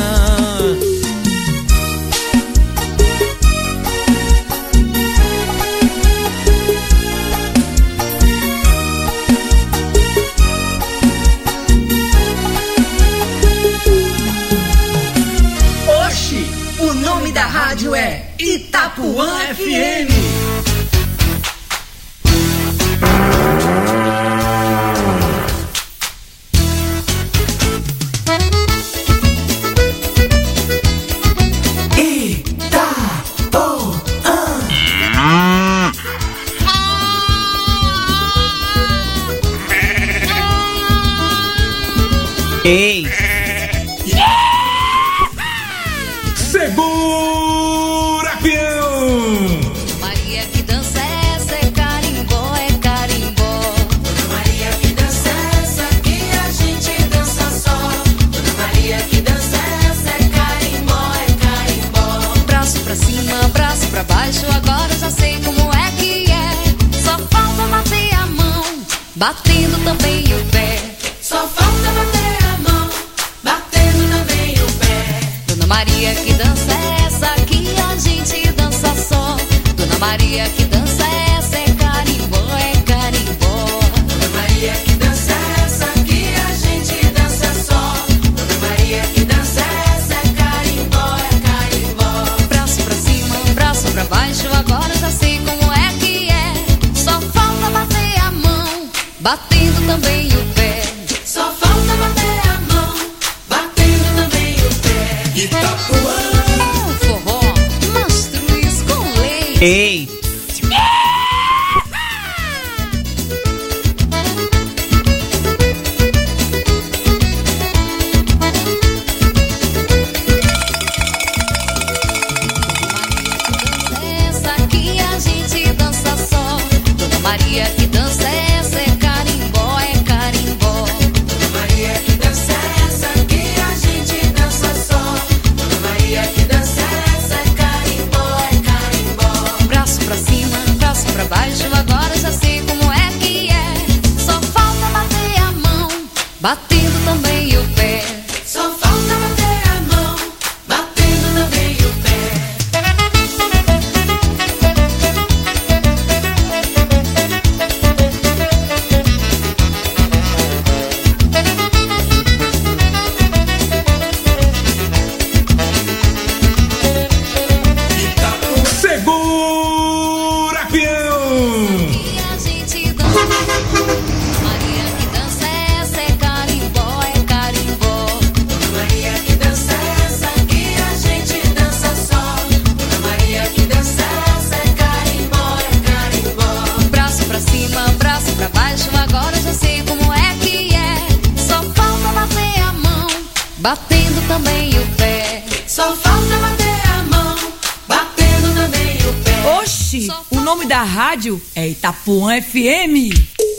O nome da rádio é Itapuã FM. Ei! Segura, peão! Maria que dança essa é carimbó, é carimbó. Dona Maria que dança essa que a gente dança só. Dona Maria que dança essa é carimbó, é carimbó. Braço pra cima, braço pra baixo, agora eu já sei como é que é. Só falta bater a mão, batendo também o pé. Só falta bater a mão, batendo também o pé. Dona Maria que dança essa que a gente dança só. Dona Maria que dança essa é carimbó, é carimbó. Dona Maria que dança essa que a gente dança só. Dona Maria que dança essa é carimbó, é carimbó. Braço pra cima, braço pra baixo, agora eu já sei como é que é. Só falta bater a mão, batendo também o pé. Só falta bater a mão, batendo também o pé. Itapuã. Forró, mastruz com leite. Ei! Essa que a gente dança só. Dona Maria que dança essa é carimbó, é carimbó. Dona Maria que dança essa que a gente dança só. Dona batendo também o pé. Só falta bater a mão, batendo também o pé. Oxi, o nome da rádio é Itapuã FM.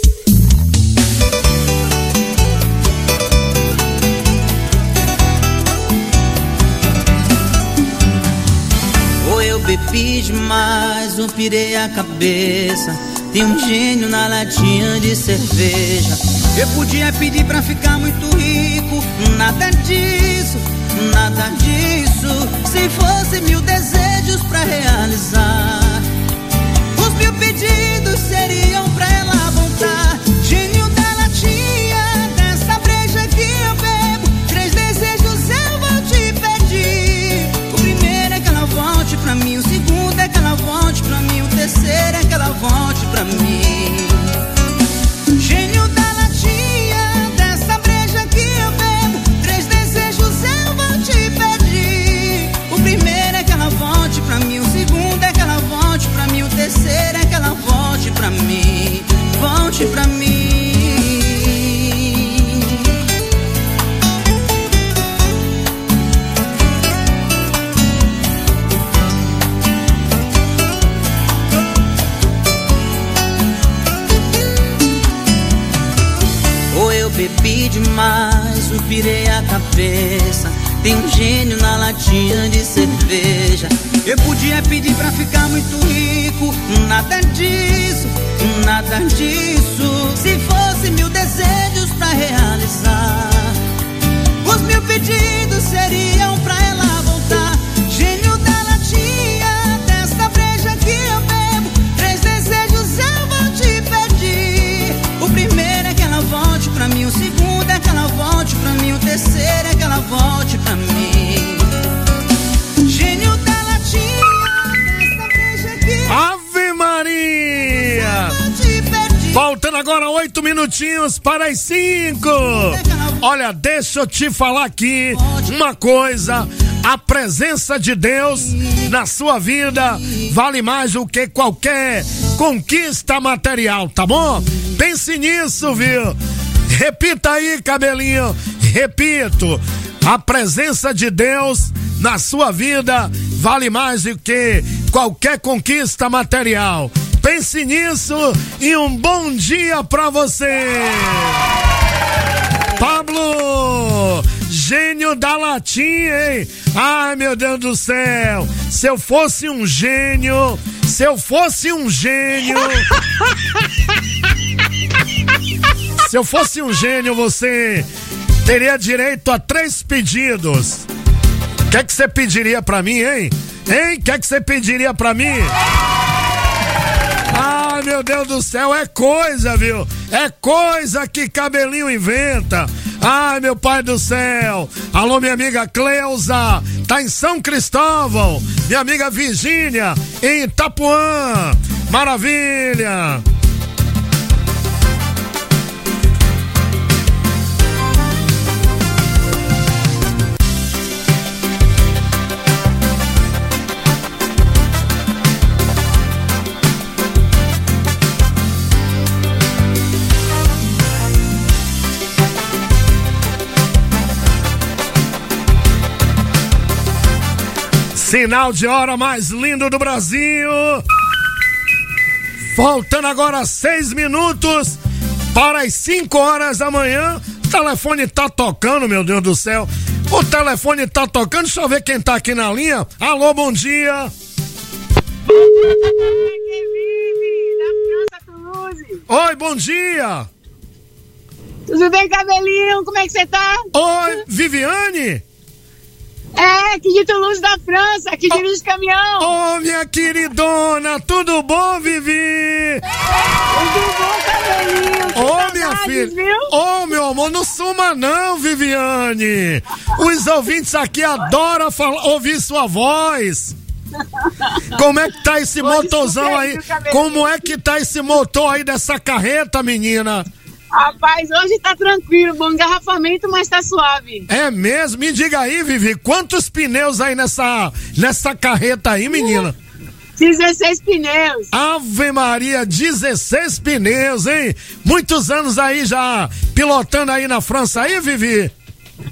Ou eu bebi demais, ou pirei a cabeça. Tem um gênio na latinha de cerveja. Eu podia pedir pra ficar muito rico. Nada disso, nada disso. Se fosse 1000 desejos pra realizar, os 1000 pedidos seriam pra ela voltar. Gênio da latinha, dessa breja que eu bebo. 3 desejos eu vou te pedir. O primeiro é que ela volte pra mim. O segundo é que ela volte pra mim. O terceiro é que ela volte pra mim. Gênio da latinha, dessa breja que eu bebo. 3 desejos eu vou te pedir. O primeiro é que ela volte pra mim. O segundo é que ela volte pra mim. O terceiro é que ela volte pra mim. Volte pra mim. Ou eu bebi demais, eu pirei a cabeça. Tem um gênio na latinha de cerveja. Eu podia pedir pra ficar muito rico. Nada disso, nada disso. Se fosse 1000 desejos pra realizar, os 1000 pedidos seriam pra ela voltar. Gênio da latinha, dessa breja que eu bebo. 3 desejos eu vou te pedir. O primeiro é que ela volte pra mim. O segundo é que ela volte pra mim. O terceiro é que ela volte pra mim. Gênio da latinha, dessa breja que eu... Ave Maria! Faltando agora 8 minutinhos para as 5. Olha, deixa eu te falar aqui uma coisa. A presença de Deus na sua vida vale mais do que qualquer conquista material, tá bom? Pense nisso, viu? Repita aí, cabelinho. Repito. A presença de Deus na sua vida vale mais do que qualquer conquista material. Pense nisso e um bom dia pra você. Pablo, gênio da latinha, hein? Ai, meu Deus do céu. Se eu fosse um gênio, se eu fosse um gênio, você teria direito a 3 pedidos. O que é que você pediria pra mim, hein? Hein? O que é que você pediria pra mim? Ai, meu Deus do céu, é coisa, viu? É coisa que cabelinho inventa. Ai, meu pai do céu. Alô, minha amiga Cleusa, tá em São Cristóvão. Minha amiga Virgínia, em Itapuã. Maravilha. Sinal de hora mais lindo do Brasil. Faltando agora 6 minutos para as 5 horas da manhã. O telefone tá tocando, meu Deus do céu. O telefone tá tocando. Deixa eu ver quem tá aqui na linha. Alô, bom dia. Oi, bom dia. Tudo bem, cabelinho? Como é que você tá? Oi, Viviane? É, aqui de Toulouse, da França, aqui dirige caminhão. Ô, minha queridona, tudo bom, Vivi? Tudo bom, cabelinho? Ô, minha filha. Ô, meu amor, não suma não, Viviane. Os ouvintes aqui adoram ouvir sua voz. Como é que tá esse motorzão aí? Como é que tá esse motor aí dessa carreta, menina? Rapaz, hoje tá tranquilo, bom engarrafamento, mas tá suave. É mesmo? Me diga aí, Vivi, quantos pneus aí nessa carreta aí, menina? 16 pneus. Ave Maria, 16 pneus, hein? Muitos anos aí já pilotando aí na França aí, Vivi?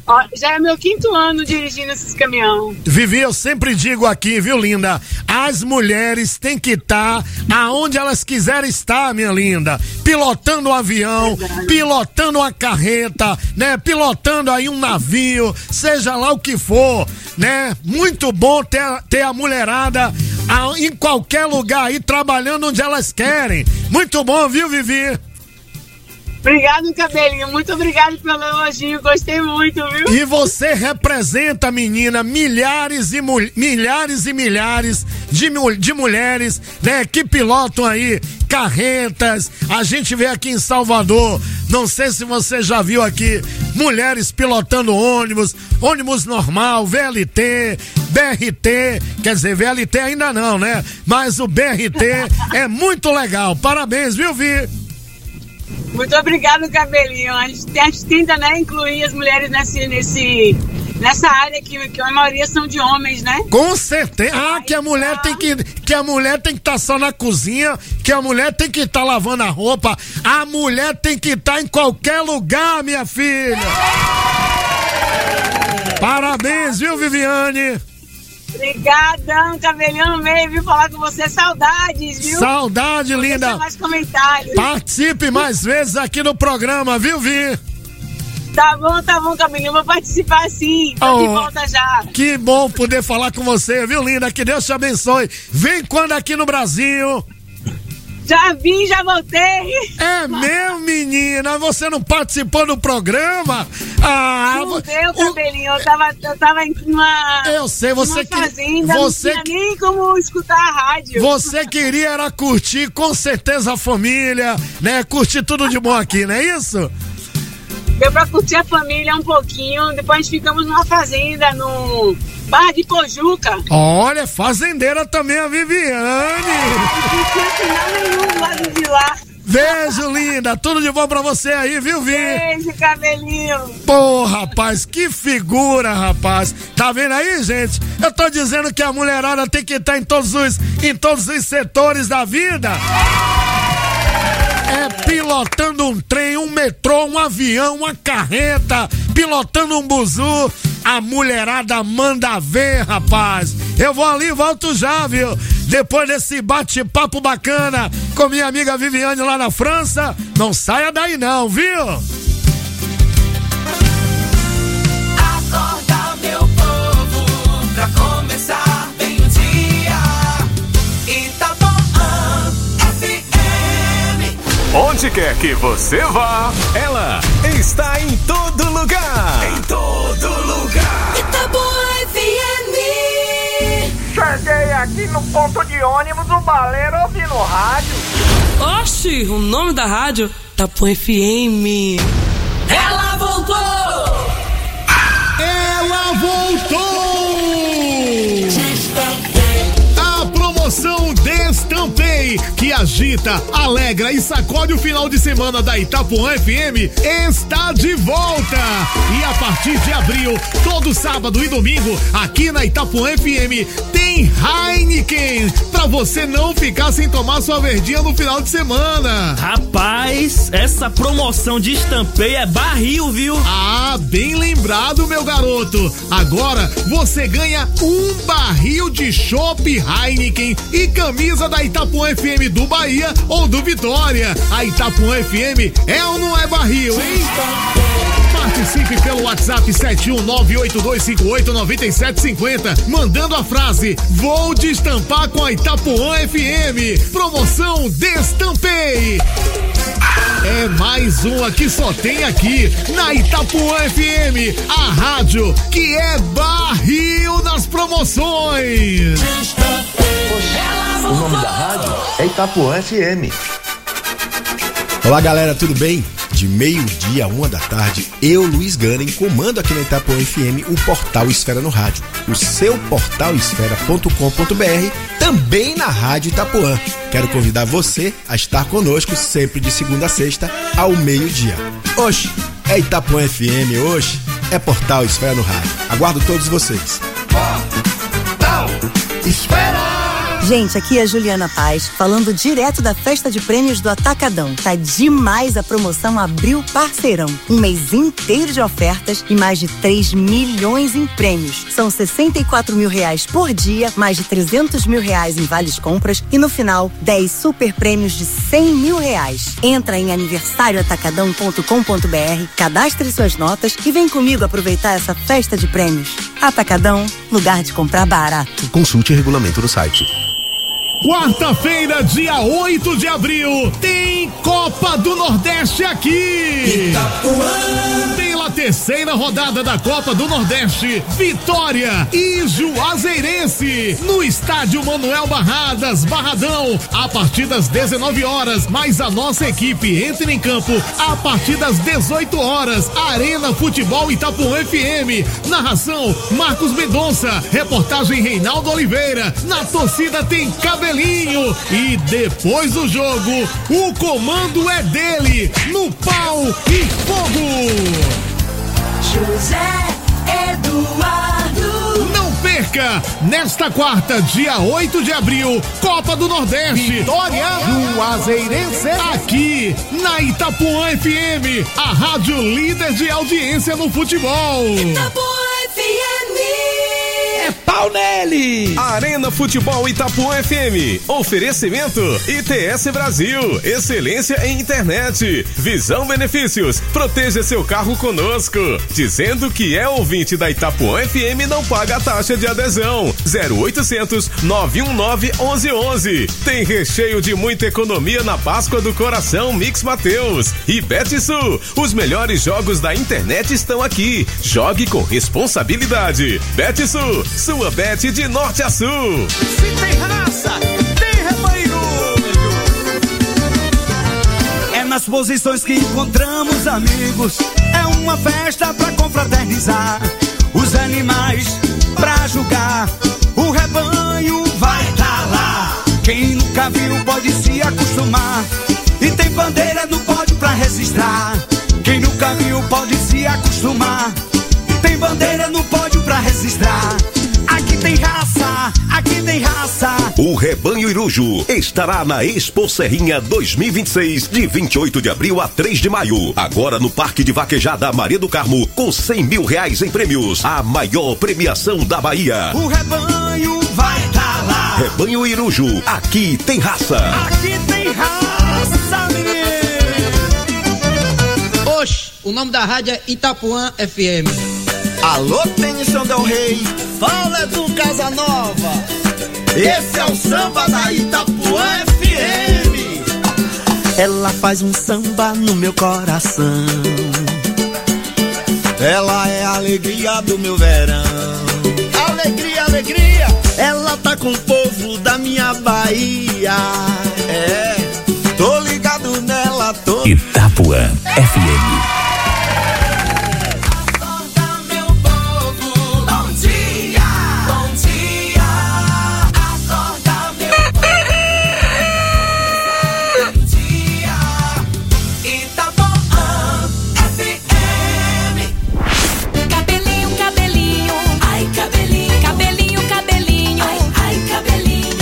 Ó, já é meu 5º ano dirigindo esses caminhão. Vivi, eu sempre digo aqui, viu, linda? As mulheres têm que estar aonde elas quiserem estar, minha linda. Pilotando um avião, pilotando uma carreta, né? Pilotando aí um navio, seja lá o que for, né? Muito bom ter a mulherada em qualquer lugar aí, trabalhando onde elas querem. Muito bom, viu, Vivi? Obrigado, Cabelinho. Muito obrigado pelo elogio. Gostei muito, viu? E você representa, menina, milhares e milhares de mulheres, né, que pilotam aí carretas. A gente vê aqui em Salvador, não sei se você já viu aqui, mulheres pilotando ônibus normal, VLT, BRT, quer dizer, VLT ainda não, né? Mas o BRT é muito legal. Parabéns, viu, Vi? Muito obrigado, Cabelinho. A gente tenta, né, incluir as mulheres nessa área que a maioria são de homens, né? Com certeza. Que a mulher tem que estar só na cozinha, que a mulher tem que estar lavando a roupa, a mulher tem que estar em qualquer lugar, minha filha. Parabéns, viu, Viviane? Obrigadão, Cabelinho, no meio, viu falar com você, saudades, viu? Saudade, linda. Mais comentários. Participe mais vezes aqui no programa, viu, Vi? Tá bom, Cabelinho, vou participar sim, tô de volta já. Que bom poder falar com você, viu, linda? Que Deus te abençoe. Vem quando aqui no Brasil? Já vim, já voltei. É mesmo, menina? Você não participou do programa? Não deu, Cabelinho. Eu tava em uma. Eu sei, você que. Fazenda, não tinha nem como escutar a rádio. Você queria era curtir, com certeza, a família, né? Curtir tudo de bom aqui, não é isso? Deu pra curtir a família um pouquinho. Depois ficamos numa fazenda no Barra de Pojuca. Olha, fazendeira também a Viviane. Não tinha sinal nenhum do lado de lá. Beijo, linda. Tudo de bom pra você aí, viu, Vi? Beijo, Cabelinho. Pô, rapaz, que figura, rapaz. Tá vendo aí, gente? Eu tô dizendo que a mulherada tem que estar em todos os setores da vida. É pilotando um trem, um metrô, um avião, uma carreta, pilotando um buzu. A mulherada manda ver, rapaz. Eu vou ali e volto já, viu? Depois desse bate-papo bacana com minha amiga Viviane lá na França. Não saia daí não, viu? Acorda, meu povo, pra começar bem o dia. Itapuã FM. Onde quer que você vá, ela está em todo lugar. Em todo lugar. Itapuã FM. Cheguei aqui no ponto de ônibus, o baleiro ouvindo rádio. Oxi, o nome da rádio? Itapuã FM. Ela voltou! Ela voltou! A promoção Destampei, que agita, alegra e sacode o final de semana da Itapuã FM, está de volta. E a partir de abril, todo sábado e domingo, aqui na Itapuã FM, tem Heineken, pra você não ficar sem tomar sua verdinha no final de semana. Rapaz, essa promoção de Estampei é barril, viu? Ah, bem lembrado, meu garoto. Agora você ganha um barril de chopp Heineken e camisa da Itapuã FM do Bahia ou do Vitória. A Itapuã FM é ou não é barril, hein? Participe pelo WhatsApp 71982589750, mandando a frase: vou destampar com a Itapuã FM. Promoção Destampei. É mais uma que só tem aqui na Itapuã FM, a rádio que é barril nas promoções. O nome da rádio é Itapuã FM. Olá, galera, tudo bem? De meio-dia a 1h, eu, Luiz Ganem, comando aqui na Itapuã FM o Portal Esfera no Rádio, o seu portalesfera.com.br, também na Rádio Itapuã. Quero convidar você a estar conosco sempre de segunda a sexta ao meio-dia. Oxe, é Itapuã FM, oxe, é Portal Esfera no Rádio. Aguardo todos vocês. Portal Esfera. Gente, aqui é a Juliana Paz, falando direto da festa de prêmios do Atacadão. Tá demais a promoção Abril Parceirão. Um mês inteiro de ofertas e mais de 3 milhões em prêmios. São 64 mil reais por dia, mais de 300 mil reais em vales compras e no final, 10 super prêmios de 100 mil reais. Entra em aniversarioatacadão.com.br, cadastre suas notas e vem comigo aproveitar essa festa de prêmios. Atacadão, lugar de comprar barato. Consulte o regulamento no site. Quarta-feira, dia 8 de abril, tem Copa do Nordeste aqui. Itapuã. Pela terceira rodada da Copa do Nordeste, Vitória e Juazeirense, no estádio Manuel Barradas, Barradão, a partir das 19 horas, mas a nossa equipe entra em campo a partir das 18 horas, Arena Futebol Itapuã FM, narração Marcos Mendonça, reportagem Reinaldo Oliveira, na torcida tem Cabelinho e depois do jogo, o comando é dele, no pau e fogo. José Eduardo. Não perca, nesta quarta, dia 8 de abril, Copa do Nordeste, Vitória Juazeirense, aqui na Itapuã FM, a rádio líder de audiência no futebol. Itapuã FM. É pau nele! Arena Futebol Itapuã FM. Oferecimento ITS Brasil. Excelência em internet. Visão Benefícios. Proteja seu carro conosco. Dizendo que é ouvinte da Itapuã FM, não paga a taxa de adesão. 0800 919 1111. Tem recheio de muita economia na Páscoa do Coração Mix Mateus. E Betsul. Os melhores jogos da internet estão aqui. Jogue com responsabilidade. Betsul. Sua bet de norte a sul. Se tem raça, tem rebanho. É nas posições que encontramos amigos. É uma festa pra confraternizar. Os animais pra julgar. O rebanho vai tá lá. Quem nunca viu pode se acostumar. E tem bandeira no pódio pra registrar. Quem nunca viu pode se acostumar. Tem bandeira no pódio pra registrar. Aqui tem raça, aqui tem raça. O Rebanho Iruju estará na Expo Serrinha 2026, de 28 de abril a 3 de maio. Agora no Parque de Vaquejada Maria do Carmo, com 100 mil reais em prêmios. A maior premiação da Bahia. O rebanho vai tá lá. Rebanho Iruju, aqui tem raça. Aqui tem raça, menino. Oxe, o nome da rádio é Itapuã FM. Alô, Tennyson Del Rey. Fala do Casanova. Esse é o samba da Itapuã FM. Ela faz um samba no meu coração. Ela é a alegria do meu verão. Alegria, alegria. Ela tá com o povo da minha Bahia. É, tô ligado nela, tô. Itapuã FM. Cabelinho, ai cabelinho, cabelinho, cabelinho, ai cabelinho.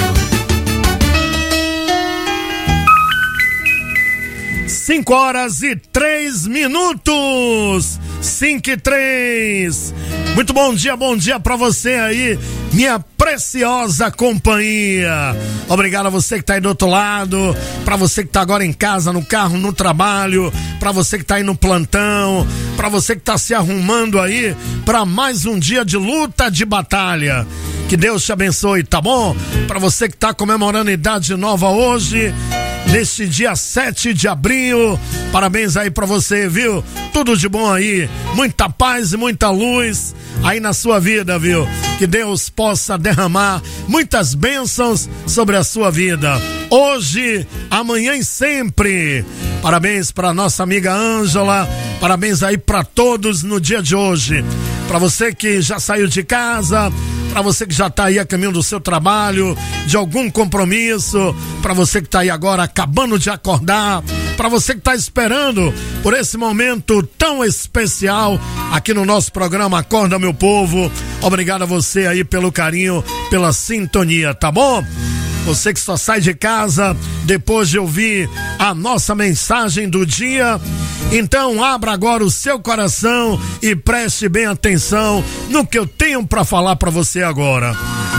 5h03. 5h03. Muito bom dia pra você aí, minha preciosa companhia. Obrigado a você que tá aí do outro lado, pra você que tá agora em casa, no carro, no trabalho, pra você que tá aí no plantão, pra você que tá se arrumando aí pra mais um dia de luta, de batalha. Que Deus te abençoe, tá bom? Pra você que tá comemorando idade nova hoje, neste dia 7 de abril, parabéns aí pra você, viu? Tudo de bom aí, muita paz e muita luz aí na sua vida, viu? Que Deus possa derramar muitas bênçãos sobre a sua vida, hoje, amanhã e sempre. Parabéns pra nossa amiga Ângela, parabéns aí pra todos no dia de hoje. Pra você que já saiu de casa, pra você que já tá aí a caminho do seu trabalho, de algum compromisso, pra você que tá aí agora acabando de acordar, pra você que tá esperando por esse momento tão especial aqui no nosso programa Acorda Meu Povo. Obrigado a você aí pelo carinho, pela sintonia, tá bom? Você que só sai de casa depois de ouvir a nossa mensagem do dia. Então abra agora o seu coração e preste bem atenção no que eu tenho para falar para você agora.